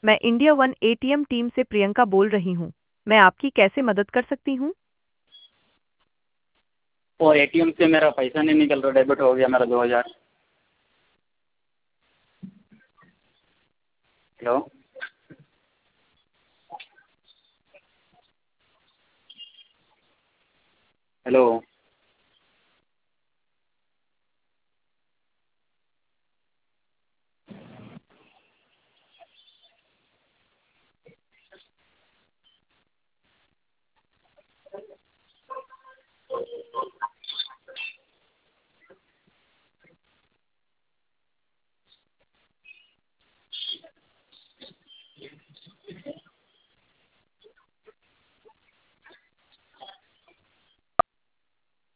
मैं India one ATM team से प्रियंका बोल रही हूँ। मैं आपकी कैसे मदद कर सकती हूँ? वो एटीएम से मेरा पैसा नहीं निकल रहा, डेबिट हो गया मेरा 2000। हेलो। हेलो।